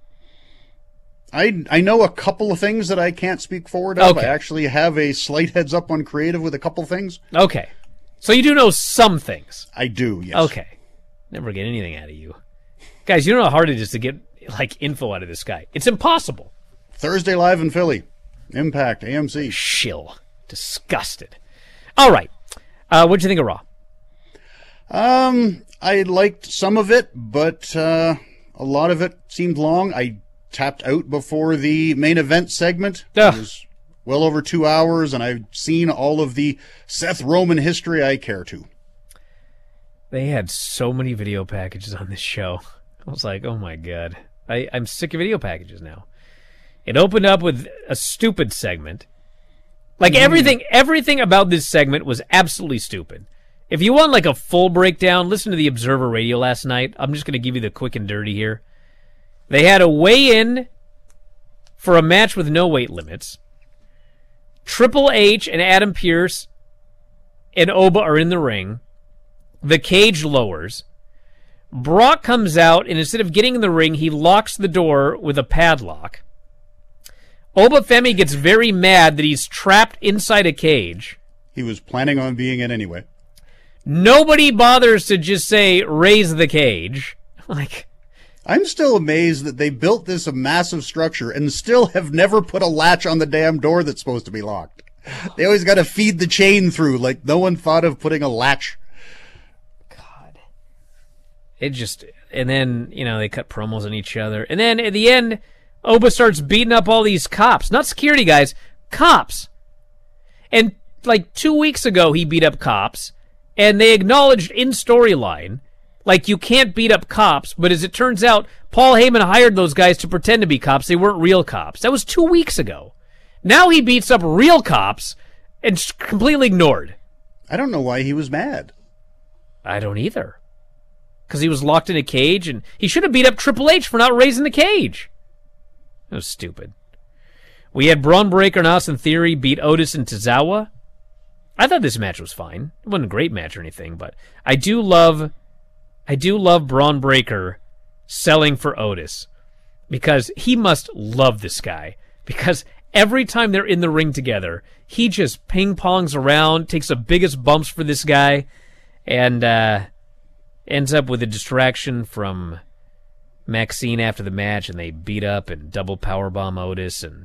I I know a couple of things that I can't speak forward of. Okay. I actually have a slight heads up on creative with a couple things. Okay. So you do know some things. I do, yes. Okay. Never get anything out of you. Guys, you don't know how hard it is to get like info out of this guy. It's impossible. Thursday live in Philly. Impact, A M C. Shill. Disgusted. All right. Uh, what'd you think of Raw? Um, I liked some of it, but uh, a lot of it seemed long. I tapped out before the main event segment. Ugh. It was well over two hours, and I've seen all of the Seth Roman history I care to. They had so many video packages on this show. I was like, oh my God. I, I'm sick of video packages now. It opened up with a stupid segment. Like Mm. everything, everything about this segment was absolutely stupid. If you want like a full breakdown, listen to the Observer Radio last night. I'm just going to give you the quick and dirty here. They had a weigh-in for a match with no weight limits. Triple H and Adam Pearce and Oba are in the ring. The cage lowers. Brock comes out, and instead of getting in the ring, he locks the door with a padlock. Oba Femi gets very mad that he's trapped inside a cage. He was planning on being in anyway. Nobody bothers to just say, raise the cage. Like, I'm still amazed that they built this massive structure and still have never put a latch on the damn door that's supposed to be locked. They always got to feed the chain through, like no one thought of putting a latch. God. It just, and then, you know, they cut promos on each other. And then at the end, Oba starts beating up all these cops. Not security guys, cops. And like two weeks ago, he beat up cops. And they acknowledged in storyline, like, you can't beat up cops. But as it turns out, Paul Heyman hired those guys to pretend to be cops. They weren't real cops. That was two weeks ago. Now he beats up real cops and just completely ignored. I don't know why he was mad. I don't either. Because he was locked in a cage, and he should have beat up Triple H for not raising the cage. That was stupid. We had Braun Breaker and Austin Theory beat Otis and Tozawa. I thought this match was fine. It wasn't a great match or anything, but I do love, I do love Braun Breaker selling for Otis because he must love this guy. Because every time they're in the ring together, he just ping-pongs around, takes the biggest bumps for this guy, and uh, ends up with a distraction from Maxine after the match, and they beat up and double powerbomb Otis, and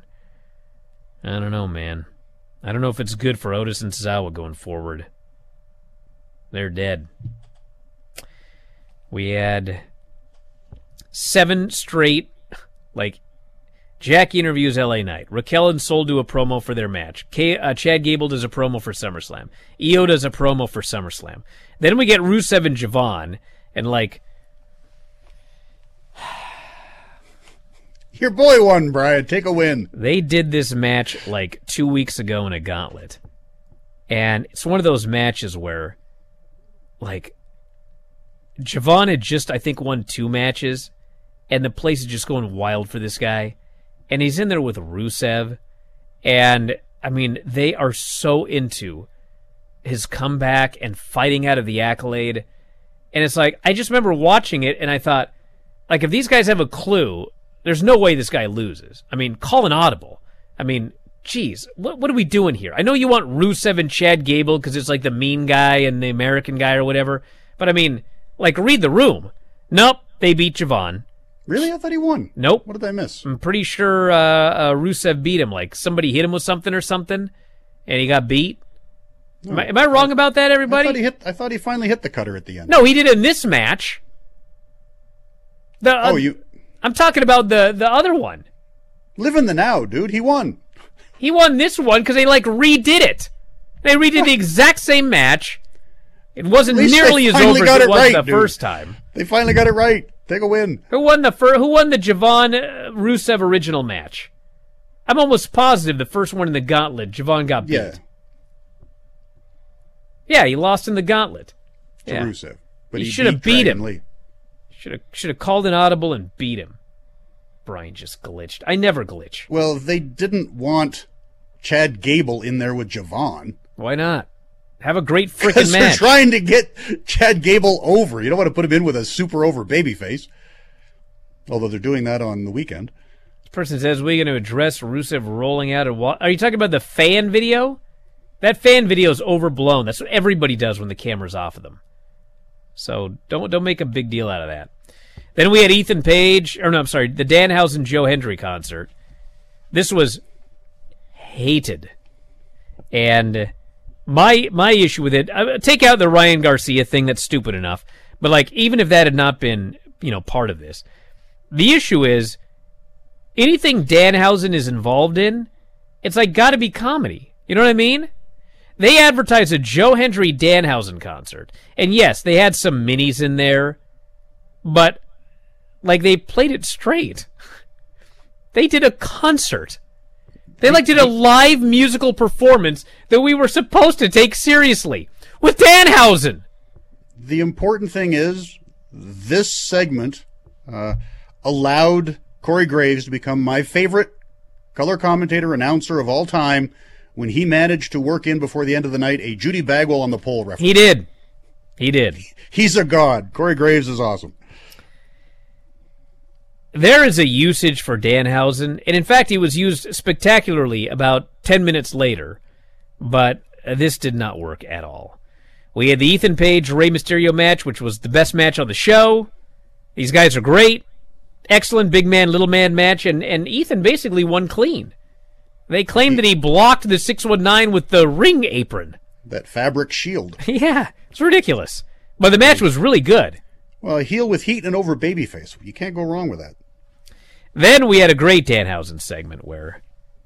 I don't know, man. I don't know if it's good for Otis and Tozawa going forward. They're dead. We had seven straight, like, Jackie interviews L A Knight. Raquel and Sol do a promo for their match. K- uh, Chad Gable does a promo for SummerSlam. Io does a promo for SummerSlam. Then we get Rusev and Javon, and, like, your boy won, Brian. Take a win. They did this match like two weeks ago in a gauntlet. And it's one of those matches where, like, Javon had just, I think, won two matches, and the place is just going wild for this guy. And he's in there with Rusev. And, I mean, they are so into his comeback and fighting out of the accolade. And it's like, I just remember watching it, and I thought, like, if these guys have a clue, there's no way this guy loses. I mean, call an audible. I mean, geez, what what are we doing here? I know you want Rusev and Chad Gable because it's like the mean guy and the American guy or whatever. But, I mean, like, read the room. Nope, they beat Javon. Really? I thought he won. Nope. What did I miss? I'm pretty sure uh, uh, Rusev beat him. Like, somebody hit him with something or something, and he got beat. No, am, I, am I wrong I, about that, everybody? I thought, he hit, I thought he finally hit the cutter at the end. No, he did in this match. The, uh, oh, you... I'm talking about the, the other one. Live in the now, dude. He won. He won this one because they, like, redid it. They redid the exact same match. It wasn't nearly as over as it, it was right, the dude. first time. They finally got it right. Take a win. Who won the fir- Who won the Javon uh, Rusev original match? I'm almost positive the first one in the gauntlet, Javon got beat. Yeah. Yeah, he lost in the gauntlet. To yeah. Rusev. But he, he should have beat him. Lee. Should have should have called an audible and beat him. Brian just glitched. I never glitch. Well, they didn't want Chad Gable in there with Javon. Why not? Have a great freaking match. They're trying to get Chad Gable over. You don't want to put him in with a super over babyface. Although they're doing that on the weekend. This person says, we're going to address Rusev rolling out of wa- Are you talking about the fan video? That fan video is overblown. That's what everybody does when the camera's off of them. So don't don't make a big deal out of that. Then we had Ethan Page, or no, I'm sorry, the Danhausen Joe Hendry concert. This was hated. And My my issue with it, uh, take out the Ryan Garcia thing, that's stupid enough. But, like, even if that had not been, you know, part of this, the issue is anything Danhausen is involved in, it's, like, got to be comedy. You know what I mean? They advertised a Joe Hendry Danhausen concert. And, yes, they had some minis in there, but, like, they played it straight. They did a concert. They, like, did a live musical performance that we were supposed to take seriously with Danhausen. The important thing is this segment uh, allowed Corey Graves to become my favorite color commentator announcer of all time when he managed to work in before the end of the night a Judy Bagwell on the pole reference. He did. He did. He's a god. Corey Graves is awesome. There is a usage for Danhausen, and in fact he was used spectacularly about ten minutes later, but this did not work at all. We had the Ethan Page Rey Mysterio match, which was the best match on the show. These guys are great. Excellent big man, little man match, and, and Ethan basically won clean. They claimed that he blocked the six one nine with the ring apron. That fabric shield. Yeah, it's ridiculous. But the match was really good. Well, a heel with heat and over babyface. You can't go wrong with that. Then we had a great Danhausen segment where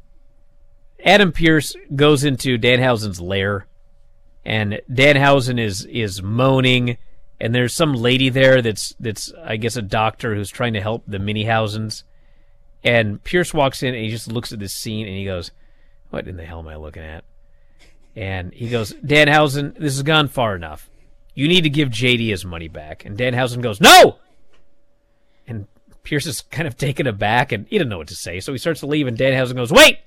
Adam Pearce goes into Danhausen's lair, and Danhausen is is moaning, and there's some lady there that's that's I guess a doctor who's trying to help the Minihausens, and Pearce walks in and he just looks at this scene and he goes, "What in the hell am I looking at?" And he goes, "Danhausen, this has gone far enough. You need to give J D his money back." And Danhausen goes, "No!" And Pearce is kind of taken aback, and he doesn't know what to say, so he starts to leave, and Danhausen goes, "Wait!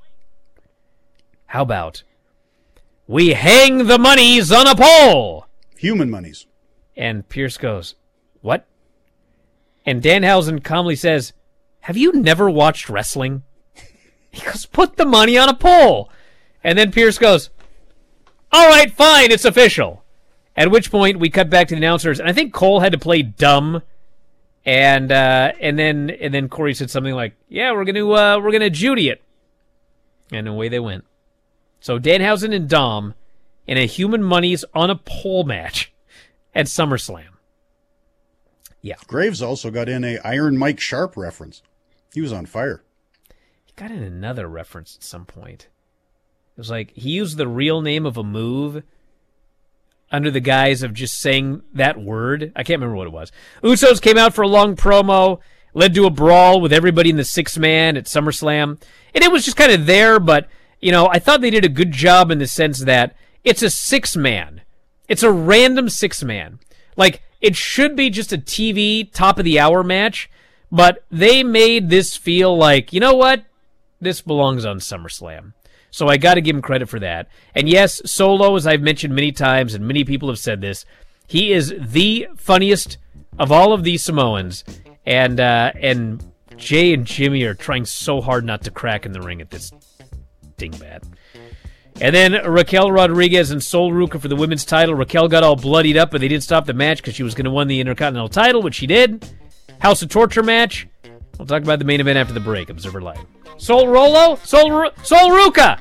How about we hang the monies on a pole?" Human monies. And Pearce goes, "What?" And Danhausen calmly says, "Have you never watched wrestling?" He goes, "Put the money on a pole." And then Pearce goes, "All right, fine, it's official." At which point we cut back to the announcers, and I think Cole had to play dumb. And uh, and then and then Corey said something like, "Yeah, we're gonna uh, we're gonna Judy it," and away they went. So Danhausen and Dom in a human monies on a pole match at SummerSlam. Yeah, Graves also got in a Iron Mike Sharp reference. He was on fire. He got in another reference at some point. It was like he used the real name of a move under the guise of just saying that word. I can't remember what it was. Usos came out for a long promo, led to a brawl with everybody in the six-man at SummerSlam. And it was just kind of there, but, you know, I thought they did a good job in the sense that it's a six-man. It's a random six-man. Like, it should be just a T V top-of-the-hour match, but they made this feel like, you know what? This belongs on SummerSlam. So I got to give him credit for that. And yes, Solo, as I've mentioned many times, and many people have said this, he is the funniest of all of these Samoans. And uh, and Jay and Jimmy are trying so hard not to crack in the ring at this dingbat. And then Raquel Rodriguez and Sol Ruca for the women's title. Raquel got all bloodied up, but they did stop the match because she was going to win the Intercontinental title, which she did. House of Torture match. We'll talk about the main event after the break. Observer Live. Sol Rolo? Sol, Ru- Sol Ruca!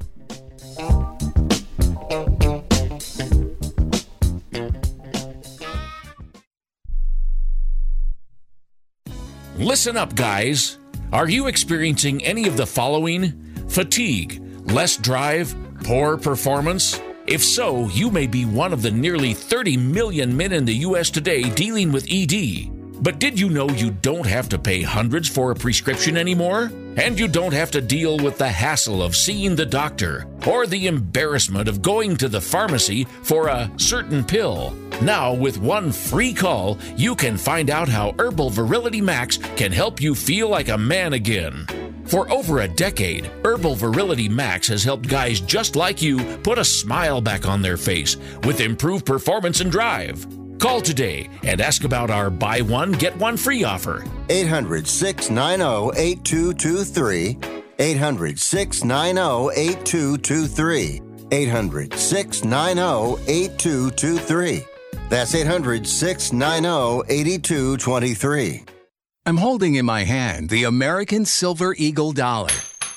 Listen up, guys. Are you experiencing any of the following? Fatigue, less drive, poor performance? If so, you may be one of the nearly thirty million men in the U S today dealing with E D. But did you know you don't have to pay hundreds for a prescription anymore? And you don't have to deal with the hassle of seeing the doctor or the embarrassment of going to the pharmacy for a certain pill. Now, with one free call, you can find out how Herbal Virility Max can help you feel like a man again. For over a decade, Herbal Virility Max has helped guys just like you put a smile back on their face with improved performance and drive. Call today and ask about our buy one, get one free offer. eight hundred, six nine zero, eight two two three. eight hundred, six nine zero, eight two two three. eight hundred, six nine zero, eight two two three. That's eight hundred, six nine zero, eight two two three. I'm holding in my hand the American Silver Eagle dollar.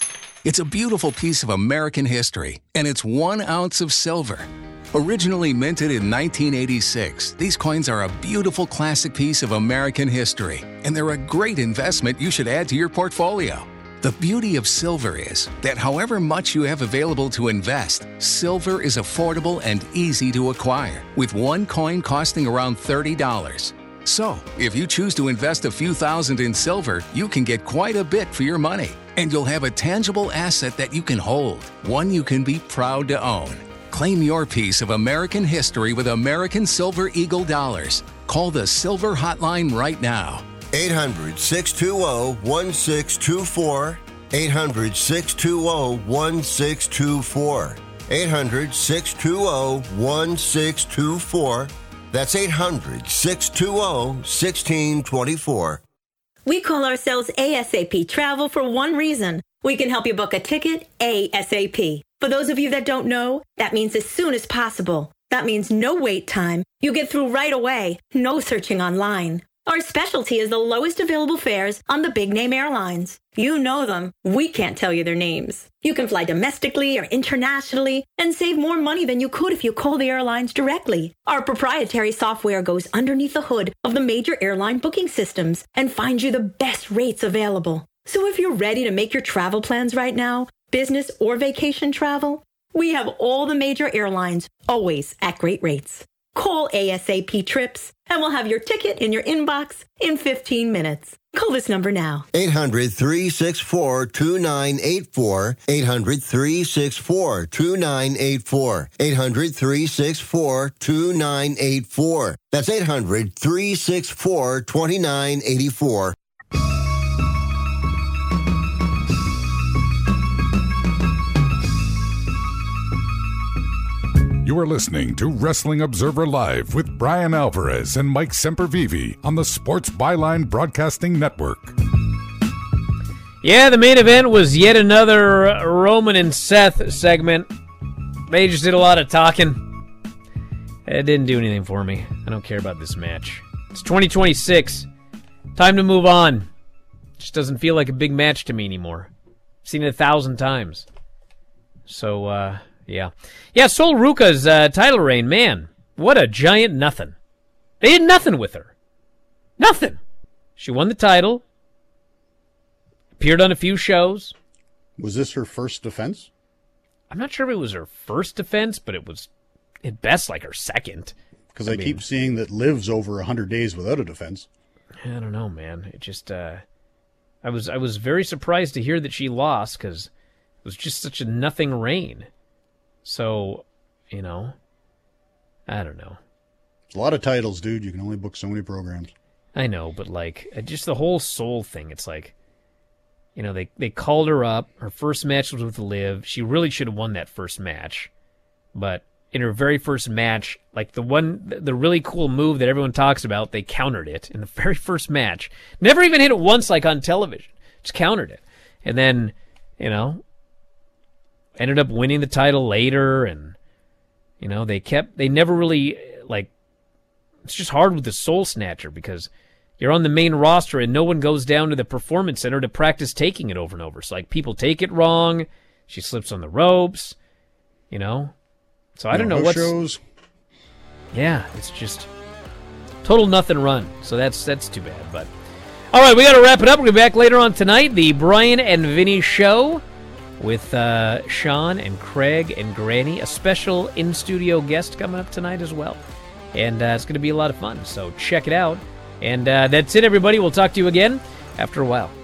It's a beautiful piece of American history, and it's one ounce of silver. Originally minted in nineteen eighty-six, these coins are a beautiful classic piece of American history, and they're a great investment you should add to your portfolio. The beauty of silver is that however much you have available to invest, silver is affordable and easy to acquire, with one coin costing around thirty dollars. So, if you choose to invest a few thousand in silver, you can get quite a bit for your money, and you'll have a tangible asset that you can hold, one you can be proud to own. Claim your piece of American history with American Silver Eagle dollars. Call the Silver Hotline right now. eight hundred, six two zero, one six two four. eight hundred, six two zero, one six two four. eight hundred, six two zero, one six two four. That's eight hundred, six two zero, one six two four. We call ourselves ASAP Travel for one reason. We can help you book a ticket ASAP. For those of you that don't know, that means as soon as possible. That means no wait time. You get through right away. No searching online. Our specialty is the lowest available fares on the big-name airlines. You know them. We can't tell you their names. You can fly domestically or internationally and save more money than you could if you call the airlines directly. Our proprietary software goes underneath the hood of the major airline booking systems and finds you the best rates available. So if you're ready to make your travel plans right now, business or vacation travel, we have all the major airlines, always at great rates. Call ASAP Trips, and we'll have your ticket in your inbox in fifteen minutes. Call this number now. eight hundred, three six four, two nine eight four. eight hundred, three six four, two nine eight four. eight hundred, three six four, two nine eight four. That's eight hundred, three six four, two nine eight four. You are listening to Wrestling Observer Live with Brian Alvarez and Mike Sempervive on the Sports Byline Broadcasting Network. Yeah, the main event was yet another Roman and Seth segment. They just did a lot of talking. It didn't do anything for me. I don't care about this match. It's twenty twenty-six. Time to move on. Just doesn't feel like a big match to me anymore. I've seen it a thousand times. So, uh... Yeah. Yeah, Sol Ruka's uh, title reign, man, what a giant nothing. They did nothing with her. Nothing. She won the title, appeared on a few shows. Was this her first defense? I'm not sure if it was her first defense, but it was at best like her second. Because I, I mean, keep seeing that Liv's over one hundred days without a defense. I don't know, man. It just, uh, I was, I was very surprised to hear that she lost because it was just such a nothing reign. So, you know, I don't know. It's a lot of titles, dude. You can only book so many programs. I know, but, like, just the whole Soul thing, it's like, you know, they, they called her up. Her first match was with Liv. She really should have won that first match. But in her very first match, like, the one, the really cool move that everyone talks about, they countered it in the very first match. Never even hit it once, like, on television. Just countered it. And then, you know... ended up winning the title later, and, you know, they kept, they never really, like, it's just hard with the Soul Snatcher because you're on the main roster and no one goes down to the Performance Center to practice taking it over and over. So, like, people take it wrong, she slips on the ropes, you know? So I don't know what shows. Yeah, it's just total nothing run. So that's, that's too bad, but. All right, we got to wrap it up. We'll be back later on tonight, the Brian and Vinny Show. With uh, Sean and Craig and Granny, a special in-studio guest coming up tonight as well. And uh, it's going to be a lot of fun, so check it out. And uh, that's it, everybody. We'll talk to you again after a while.